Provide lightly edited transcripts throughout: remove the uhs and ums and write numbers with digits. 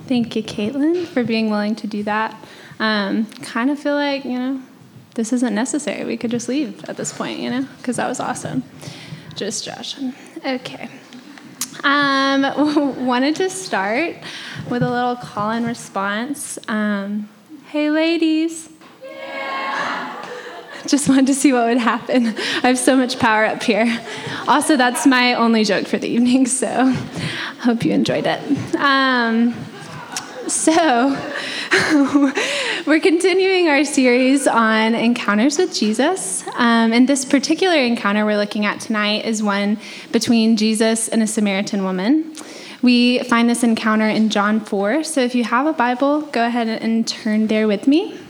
Thank you, Caitlin, for being willing to do that. Kind of feel like, this isn't necessary. We could just leave at this point, because that was awesome. Just joshing. Okay. Wanted to start with a little call and response. Hey, ladies. Yeah. Just wanted to see what would happen. I have so much power up here. Also, that's my only joke for the evening, so hope you enjoyed it. So we're continuing our series on encounters with Jesus. And this particular encounter we're looking at tonight is one between Jesus and a Samaritan woman. We find this encounter in John 4. So if you have a Bible, go ahead and turn there with me.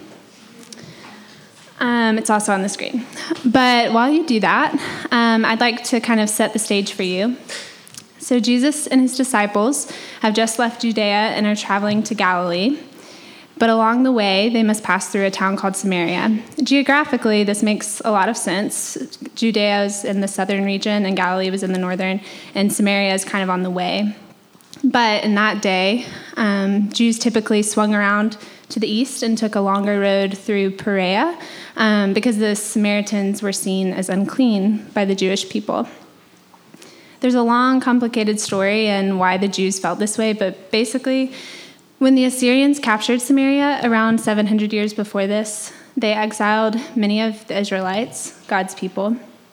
It's also on the screen. But while you do that, I'd like to kind of set the stage for you. So Jesus and his disciples have just left Judea and are traveling to Galilee. But along the way, they must pass through a town called Samaria. Geographically, this makes a lot of sense. Judea is in the southern region, and Galilee was in the northern, and Samaria is kind of on the way. But in that day, Jews typically swung around to the east and took a longer road through Perea because the Samaritans were seen as unclean by the Jewish people. There's a long, complicated story and why the Jews felt this way, but basically, when the Assyrians captured Samaria around 700 years before this, they exiled many of the Israelites, God's people,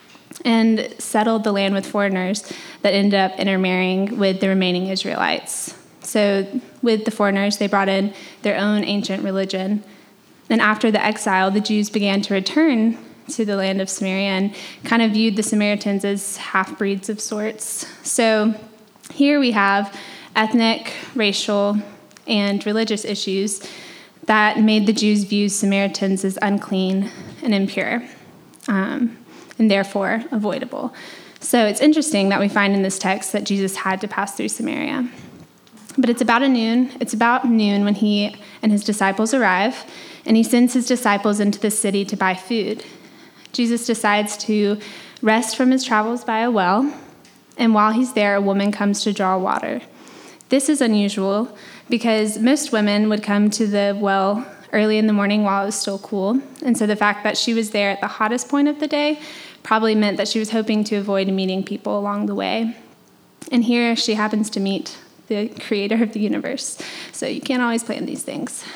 and settled the land with foreigners that ended up intermarrying with the remaining Israelites. So with the foreigners, they brought in their own ancient religion. And after the exile, the Jews began to return to the land of Samaria and kind of viewed the Samaritans as half-breeds of sorts. So here we have ethnic, racial, and religious issues that made the Jews view Samaritans as unclean and impure, and therefore avoidable. So it's interesting that we find in this text that Jesus had to pass through Samaria. But it's about noon when he and his disciples arrive, and he sends his disciples into the city to buy food. Jesus decides to rest from his travels by a well, and while he's there, a woman comes to draw water. This is unusual because most women would come to the well early in the morning while it was still cool, and so the fact that she was there at the hottest point of the day probably meant that she was hoping to avoid meeting people along the way. And here she happens to meet the creator of the universe, so you can't always plan these things.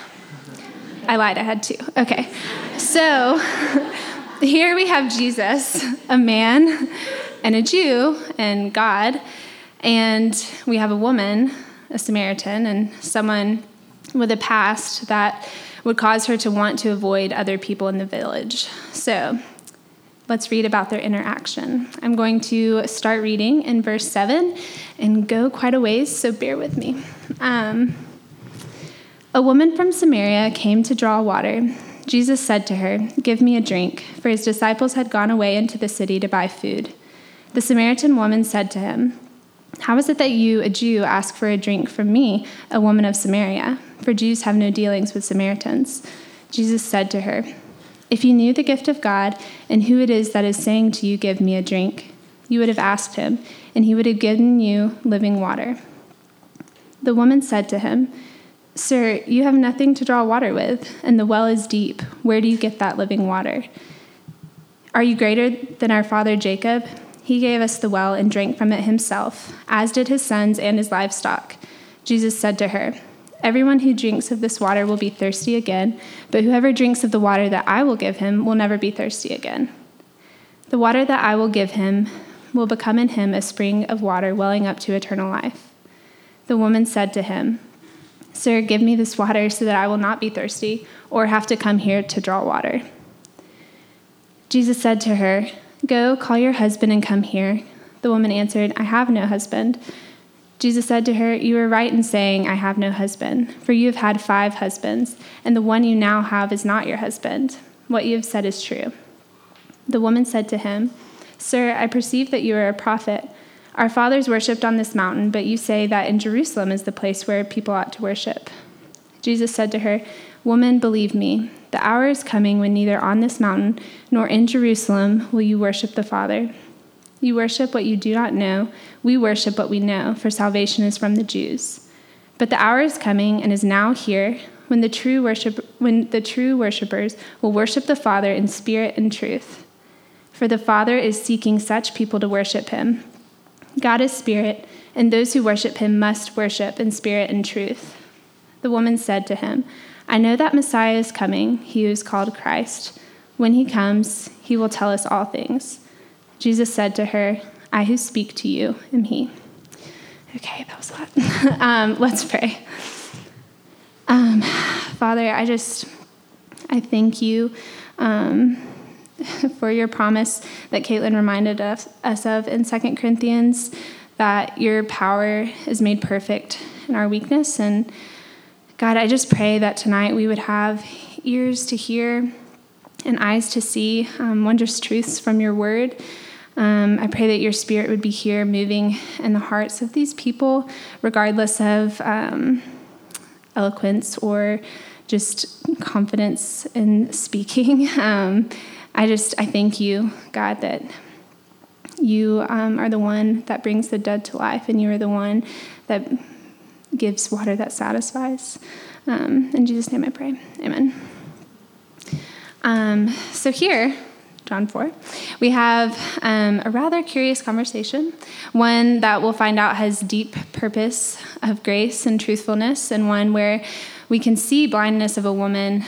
I lied, I had to. Okay, so here we have Jesus, a man and a Jew and God, and we have a woman, a Samaritan, and someone with a past that would cause her to want to avoid other people in the village. So let's read about their interaction. I'm going to start reading in verse 7 and go quite a ways, so bear with me. A woman from Samaria came to draw water. Jesus said to her, "Give me a drink," for his disciples had gone away into the city to buy food. The Samaritan woman said to him, "How is it that you, a Jew, ask for a drink from me, a woman of Samaria? For Jews have no dealings with Samaritans." Jesus said to her, "If you knew the gift of God and who it is that is saying to you, 'Give me a drink,' you would have asked him, and he would have given you living water." The woman said to him, "Sir, you have nothing to draw water with, and the well is deep. Where do you get that living water? Are you greater than our father Jacob? He gave us the well and drank from it himself, as did his sons and his livestock." Jesus said to her, "Everyone who drinks of this water will be thirsty again, but whoever drinks of the water that I will give him will never be thirsty again. The water that I will give him will become in him a spring of water welling up to eternal life." The woman said to him, "Sir, give me this water so that I will not be thirsty or have to come here to draw water." Jesus said to her, "Go, call your husband and come here." The woman answered, "I have no husband." Jesus said to her, "You are right in saying, 'I have no husband,' for you have had 5 husbands, and the one you now have is not your husband. What you have said is true." The woman said to him, "Sir, I perceive that you are a prophet. Our fathers worshipped on this mountain, but you say that in Jerusalem is the place where people ought to worship." Jesus said to her, "Woman, believe me, the hour is coming when neither on this mountain nor in Jerusalem will you worship the Father. You worship what you do not know. We worship what we know, for salvation is from the Jews. But the hour is coming and is now here when the true worshipers will worship the Father in spirit and truth. For the Father is seeking such people to worship him. God is spirit, and those who worship him must worship in spirit and truth." The woman said to him, "I know that Messiah is coming, he who is called Christ. When he comes, he will tell us all things." Jesus said to her, "I who speak to you am he." Okay, that was a lot. Let's pray. Father, I thank you for your promise that Caitlin reminded us of in 2 Corinthians, that your power is made perfect in our weakness. And God, I just pray that tonight we would have ears to hear and eyes to see wondrous truths from your word. I pray that your spirit would be here moving in the hearts of these people, regardless of eloquence or just confidence in speaking. I thank you, God, that you are the one that brings the dead to life, and you are the one that gives water that satisfies. In Jesus' name I pray. Amen. So here, John 4, we have a rather curious conversation, one that we'll find out has deep purpose of grace and truthfulness, and one where we can see blindness of a woman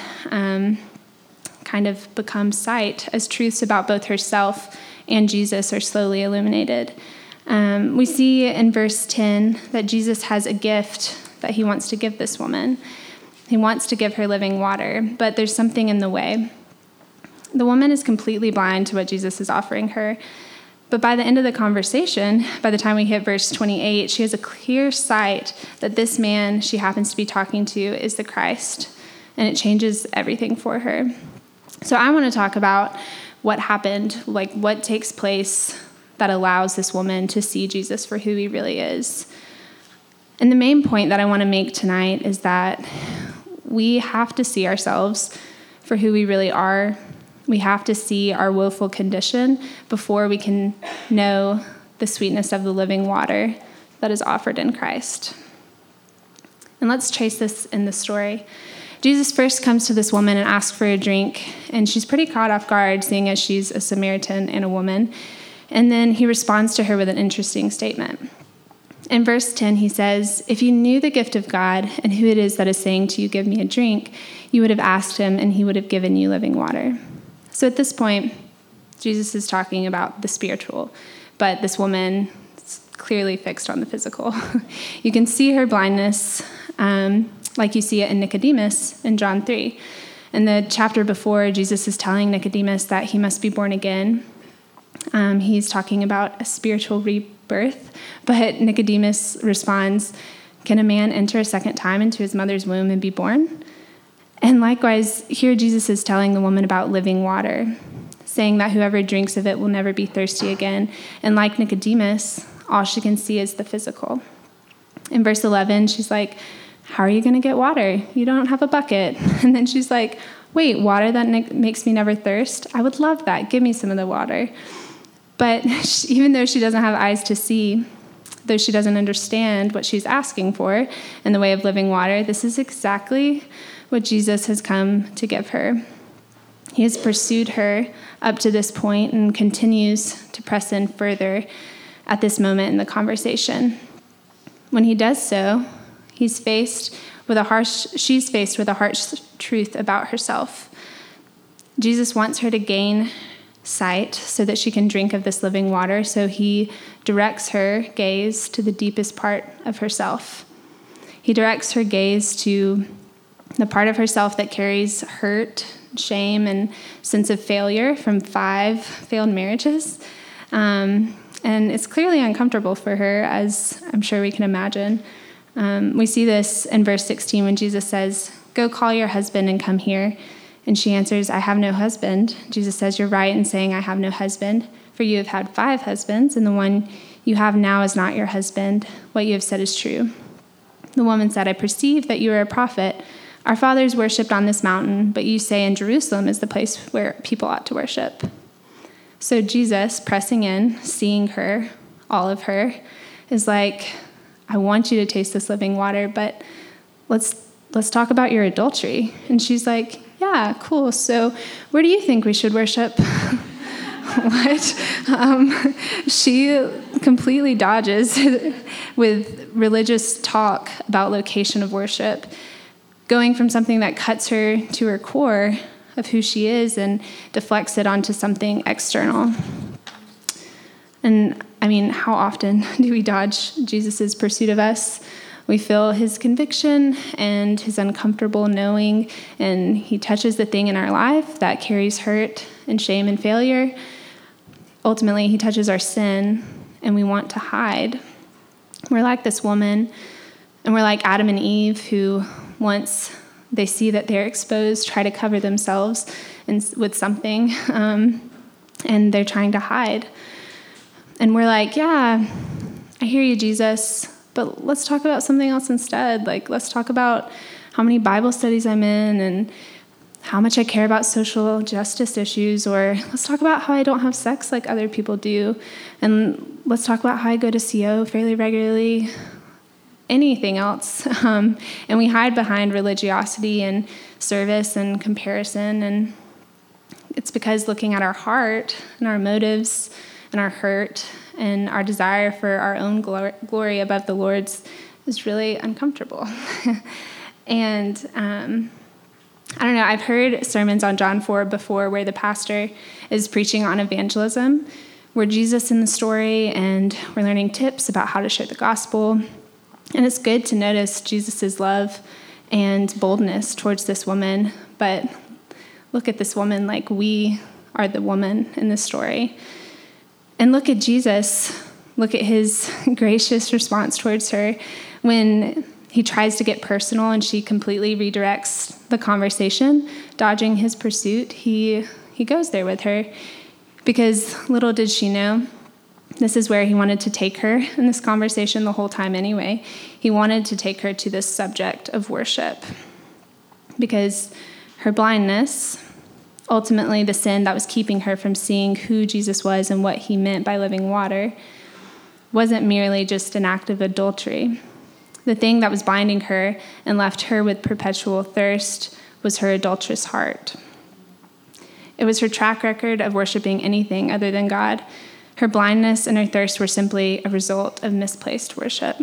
kind of become sight as truths about both herself and Jesus are slowly illuminated. We see in verse 10 that Jesus has a gift that he wants to give this woman. He wants to give her living water, but there's something in the way. The woman is completely blind to what Jesus is offering her. But by the end of the conversation, by the time we hit verse 28, she has a clear sight that this man she happens to be talking to is the Christ, and it changes everything for her. So I want to talk about what happened, like what takes place that allows this woman to see Jesus for who he really is. And the main point that I want to make tonight is that we have to see ourselves for who we really are. We have to see our woeful condition before we can know the sweetness of the living water that is offered in Christ. And let's trace this in the story. Jesus first comes to this woman and asks for a drink, and she's pretty caught off guard, seeing as she's a Samaritan and a woman. And then he responds to her with an interesting statement. In verse 10, he says, "If you knew the gift of God and who it is that is saying to you, 'Give me a drink,' you would have asked him, and he would have given you living water." So at this point, Jesus is talking about the spiritual, but this woman is clearly fixed on the physical. You can see her blindness, like you see it in Nicodemus in John 3. In the chapter before, Jesus is telling Nicodemus that he must be born again. He's talking about a spiritual rebirth, but Nicodemus responds, "Can a man enter a second time into his mother's womb and be born?" And likewise, here Jesus is telling the woman about living water, saying that whoever drinks of it will never be thirsty again. And like Nicodemus, all she can see is the physical. In verse 11, she's like, "How are you going to get water? You don't have a bucket." And then she's like, "Wait, water that makes me never thirst? I would love that. Give me some of the water." But even though she doesn't have eyes to see, though she doesn't understand what she's asking for in the way of living water, this is exactly what Jesus has come to give her. He has pursued her up to this point and continues to press in further at this moment in the conversation. When he does so, she's faced with a harsh truth about herself. Jesus wants her to gain sight so that she can drink of this living water, so he directs her gaze to the deepest part of herself. He directs her gaze to the part of herself that carries hurt, shame, and sense of failure from 5 failed marriages. And it's clearly uncomfortable for her, as I'm sure we can imagine. We see this in verse 16 when Jesus says, "Go call your husband and come here." And she answers, "I have no husband." Jesus says, "You're right in saying I have no husband, for you have had 5 husbands, and the one you have now is not your husband. What you have said is true." The woman said, "I perceive that you are a prophet. Our fathers worshipped on this mountain, but you say in Jerusalem is the place where people ought to worship." So Jesus, pressing in, seeing her, all of her, is like, I want you to taste this living water, but let's talk about your adultery. And she's like, yeah, cool. So where do you think we should worship? What? She completely dodges with religious talk about location of worship, going from something that cuts her to her core of who she is and deflects it onto something external. And I mean, how often do we dodge Jesus' pursuit of us? We feel his conviction and his uncomfortable knowing, and he touches the thing in our life that carries hurt and shame and failure. Ultimately, he touches our sin, and we want to hide. We're like this woman, and we're like Adam and Eve, who once they see that they're exposed, try to cover themselves with something, and they're trying to hide. And we're like, yeah, I hear you, Jesus, but let's talk about something else instead. Like, let's talk about how many Bible studies I'm in and how much I care about social justice issues, or let's talk about how I don't have sex like other people do, and let's talk about how I go to CO fairly regularly, anything else. And we hide behind religiosity and service and comparison, and it's because looking at our heart and our motives and our hurt and our desire for our own glory above the Lord's is really uncomfortable. And I don't know, I've heard sermons on John 4 before where the pastor is preaching on evangelism. We're Jesus in the story, and we're learning tips about how to share the gospel. And it's good to notice Jesus' love and boldness towards this woman, but look at this woman like we are the woman in this story. And look at Jesus. Look at his gracious response towards her when he tries to get personal and she completely redirects the conversation, dodging his pursuit. He goes there with her because little did she know, this is where he wanted to take her in this conversation the whole time anyway. He wanted to take her to this subject of worship because her blindness, ultimately the sin that was keeping her from seeing who Jesus was and what he meant by living water, wasn't merely just an act of adultery. The thing that was binding her and left her with perpetual thirst was her adulterous heart. It was her track record of worshiping anything other than God. Her blindness and her thirst were simply a result of misplaced worship.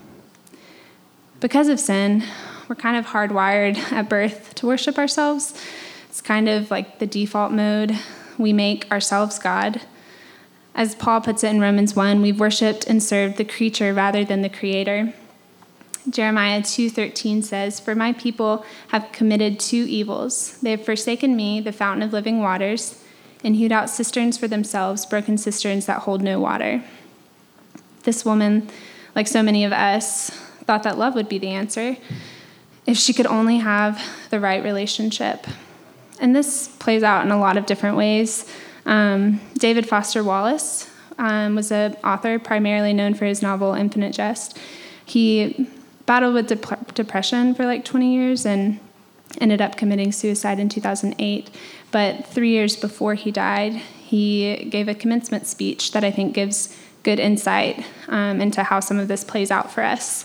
Because of sin, we're kind of hardwired at birth to worship ourselves. It's kind of like the default mode. We make ourselves God. As Paul puts it in Romans 1, we've worshiped and served the creature rather than the creator. Jeremiah 2:13 says, "For my people have committed two evils. They have forsaken me, the fountain of living waters, and hewed out cisterns for themselves, broken cisterns that hold no water." This woman, like so many of us, thought that love would be the answer if she could only have the right relationship. And this plays out in a lot of different ways. David Foster Wallace was an author primarily known for his novel Infinite Jest. He battled with depression for like 20 years and ended up committing suicide in 2008. But 3 years before he died, he gave a commencement speech that I think gives good insight into how some of this plays out for us.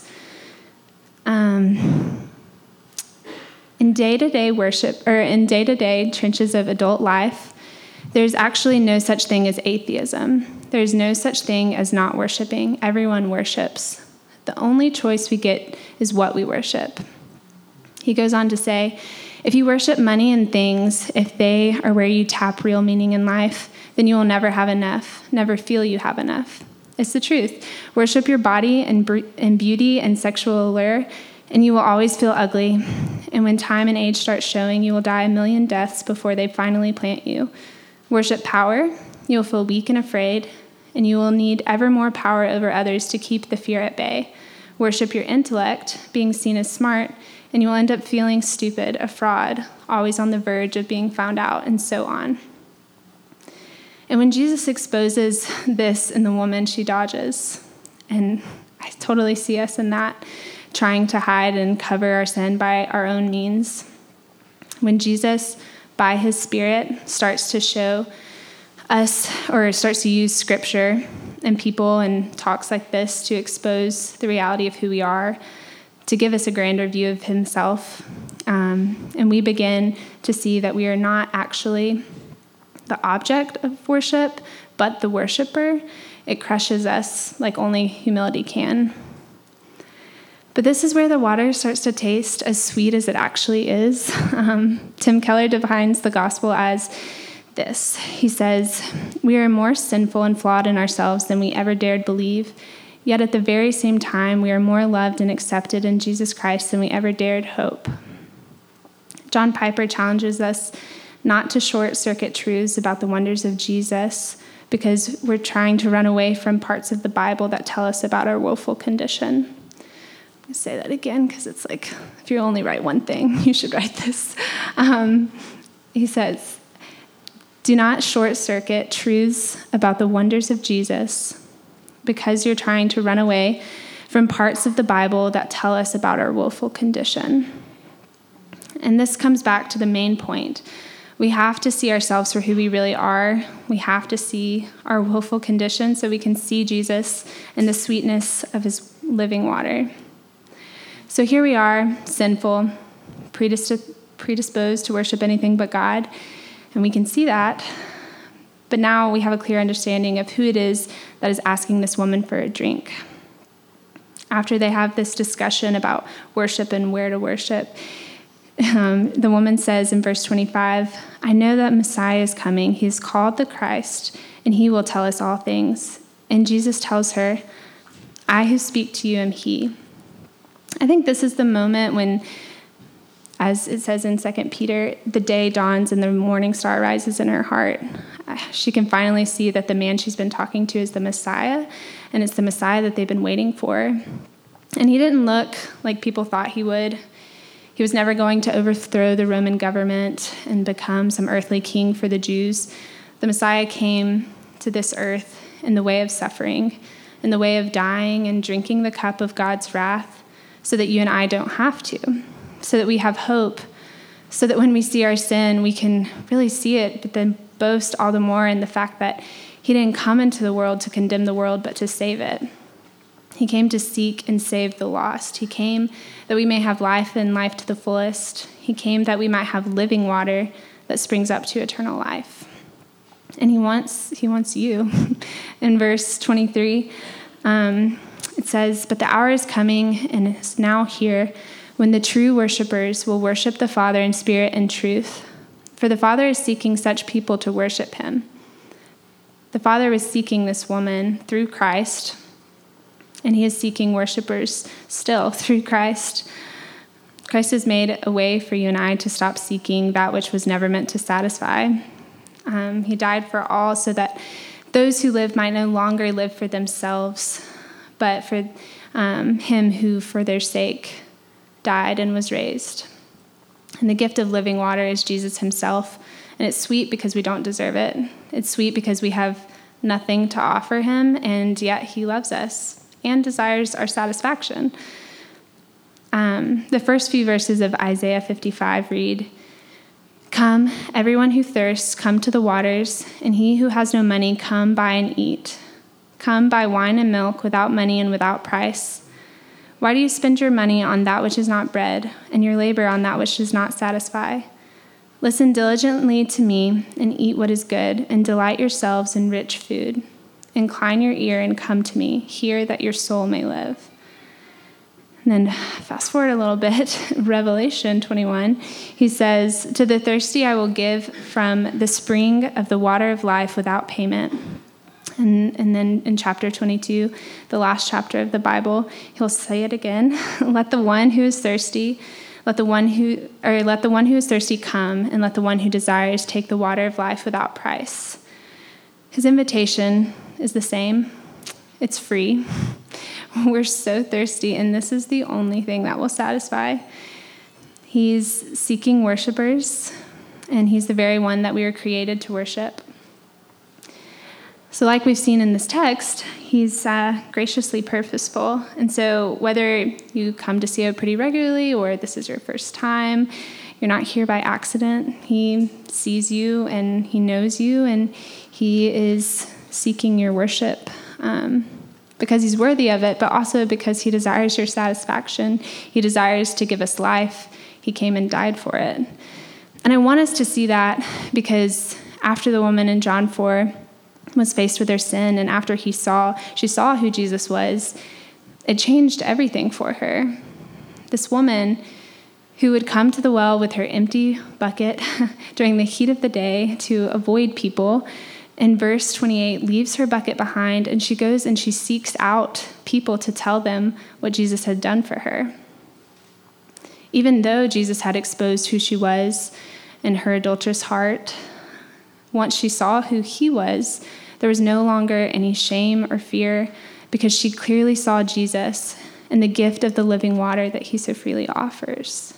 In day-to-day worship, or in day-to-day trenches of adult life, there's actually no such thing as atheism. There's no such thing as not worshiping. Everyone worships. The only choice we get is what we worship. He goes on to say, if you worship money and things, if they are where you tap real meaning in life, then you will never have enough, never feel you have enough. It's the truth. Worship your body and beauty and sexual allure, and you will always feel ugly. And when time and age start showing, you will die a million deaths before they finally plant you. Worship power, you will feel weak and afraid, and you will need ever more power over others to keep the fear at bay. Worship your intellect, being seen as smart, and you will end up feeling stupid, a fraud, always on the verge of being found out, and so on. And when Jesus exposes this in the woman, she dodges. And I totally see us in that, trying to hide and cover our sin by our own means. When Jesus, by his Spirit, starts to show us, or starts to use Scripture and people and talks like this to expose the reality of who we are, to give us a grander view of himself. And we begin to see that we are not actually the object of worship, but the worshiper. It crushes us like only humility can. But this is where the water starts to taste as sweet as it actually is. Tim Keller defines the gospel as this. He says, "We are more sinful and flawed in ourselves than we ever dared believe, yet at the very same time, we are more loved and accepted in Jesus Christ than we ever dared hope." John Piper challenges us not to short-circuit truths about the wonders of Jesus because we're trying to run away from parts of the Bible that tell us about our woeful condition. I'm going to say that again because it's like, if you only write one thing, you should write this. He says, "Do not short-circuit truths about the wonders of Jesus because you're trying to run away from parts of the Bible that tell us about our woeful condition." And this comes back to the main point. We have to see ourselves for who we really are. We have to see our woeful condition so we can see Jesus and the sweetness of his living water. So here we are, sinful, predisposed to worship anything but God, and we can see that. But now we have a clear understanding of who it is that is asking this woman for a drink. After they have this discussion about worship and where to worship, the woman says in verse 25, "I know that Messiah is coming. He is called the Christ, and he will tell us all things." And Jesus tells her, "I who speak to you am he." I think this is the moment when, as it says in 2 Peter, the day dawns and the morning star rises in her heart. She can finally see that the man she's been talking to is the Messiah, and it's the Messiah that they've been waiting for. And he didn't look like people thought he would. He was never going to overthrow the Roman government and become some earthly king for the Jews. The Messiah came to this earth in the way of suffering, in the way of dying and drinking the cup of God's wrath so that you and I don't have to, so that we have hope, so that when we see our sin, we can really see it, but then boast all the more in the fact that he didn't come into the world to condemn the world, but to save it. He came to seek and save the lost. He came that we may have life and life to the fullest. He came that we might have living water that springs up to eternal life. And he wants you. In verse 23, it says, "But the hour is coming and is now here when the true worshipers will worship the Father in spirit and truth. For the Father is seeking such people to worship him." The Father was seeking this woman through Christ, and he is seeking worshipers still through Christ. Christ has made a way for you and I to stop seeking that which was never meant to satisfy. He died for all so that those who live might no longer live for themselves, but for him who for their sake died and was raised. And the gift of living water is Jesus himself. And it's sweet because we don't deserve it. It's sweet because we have nothing to offer him, and yet he loves us and desires our satisfaction. The first few verses of Isaiah 55 read, "Come, everyone who thirsts, come to the waters, and he who has no money, come buy and eat. Come buy wine and milk without money and without price. Why do you spend your money on that which is not bread, and your labor on that which does not satisfy? Listen diligently to me and eat what is good, and delight yourselves in rich food. Incline your ear and come to me. Hear that your soul may live." And then fast forward a little bit, Revelation 21, he says, "To the thirsty I will give from the spring of the water of life without payment." And then in chapter 22, the last chapter of the Bible, he'll say it again. Let the one who is thirsty come, and let the one who desires take the water of life without price. His invitation is the same. It's free. We're so thirsty, and this is the only thing that will satisfy. He's seeking worshipers, and he's the very one that we were created to worship. So like we've seen in this text, he's graciously purposeful. And so whether you come to CEO pretty regularly or this is your first time, you're not here by accident. He sees you and he knows you, and he is seeking your worship. because he's worthy of it, but also because he desires your satisfaction. He desires to give us life. He came and died for it. And I want us to see that because after the woman in John 4 was faced with her sin, and after she saw who Jesus was, it changed everything for her. This woman who would come to the well with her empty bucket during the heat of the day to avoid people, in verse 28, leaves her bucket behind, and she goes and she seeks out people to tell them what Jesus had done for her. Even though Jesus had exposed who she was in her adulterous heart, once she saw who he was, there was no longer any shame or fear because she clearly saw Jesus and the gift of the living water that he so freely offers.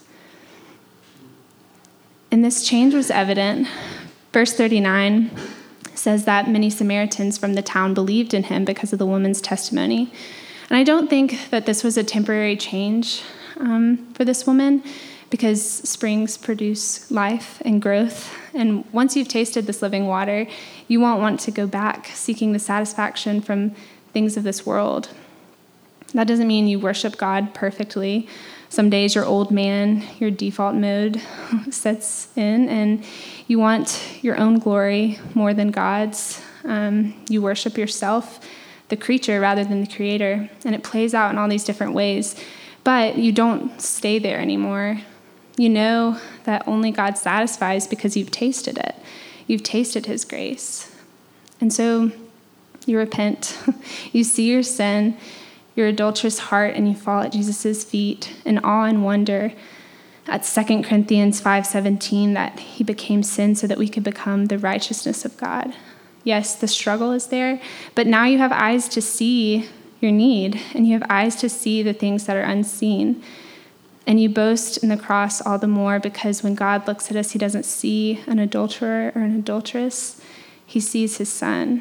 And this change was evident. Verse 39 says that many Samaritans from the town believed in him because of the woman's testimony. And I don't think that this was a temporary change for this woman, because springs produce life and growth. And once you've tasted this living water, you won't want to go back seeking the satisfaction from things of this world. That doesn't mean you worship God perfectly. Some days your old man, your default mode sets in, and you want your own glory more than God's. You worship yourself, the creature, rather than the creator, and it plays out in all these different ways. But you don't stay there anymore. You know that only God satisfies because you've tasted it. You've tasted his grace. And so you repent. You see your sin, your adulterous heart, and you fall at Jesus' feet in awe and wonder at 2 Corinthians 5:17 that he became sin so that we could become the righteousness of God. Yes, the struggle is there, but now you have eyes to see your need, and you have eyes to see the things that are unseen. And you boast in the cross all the more because when God looks at us, he doesn't see an adulterer or an adulteress. He sees his son.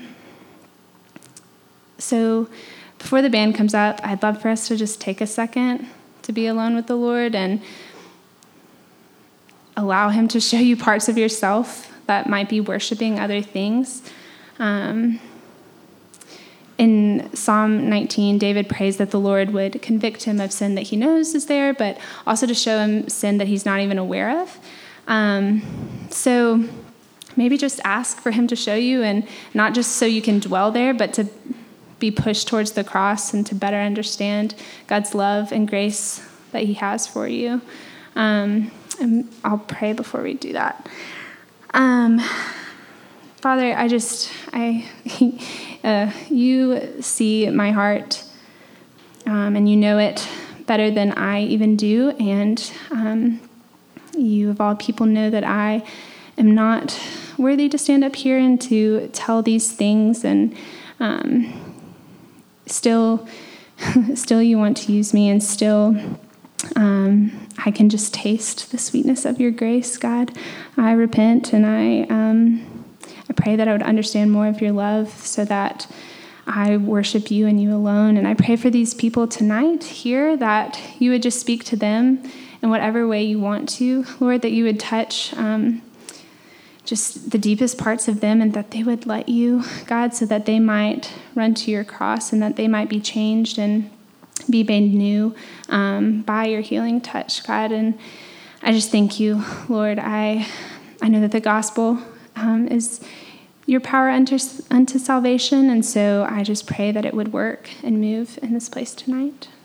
So before the band comes up, I'd love for us to just take a second to be alone with the Lord and allow him to show you parts of yourself that might be worshiping other things. In Psalm 19, David prays that the Lord would convict him of sin that he knows is there, but also to show him sin that he's not even aware of. So maybe just ask for him to show you, and not just so you can dwell there, but to be pushed towards the cross and to better understand God's love and grace that he has for you. And I'll pray before we do that. Father, you see my heart, and you know it better than I even do, and you of all people know that I am not worthy to stand up here and to tell these things, and still you want to use me, and still I can just taste the sweetness of your grace, God. I repent, and I pray that I would understand more of your love so that I worship you and you alone. And I pray for these people tonight here that you would just speak to them in whatever way you want to, Lord, that you would touch just the deepest parts of them, and that they would let you, God, so that they might run to your cross and that they might be changed and be made new by your healing touch, God. And I just thank you, Lord. I know that the gospel is your power unto salvation, and so I just pray that it would work and move in this place tonight.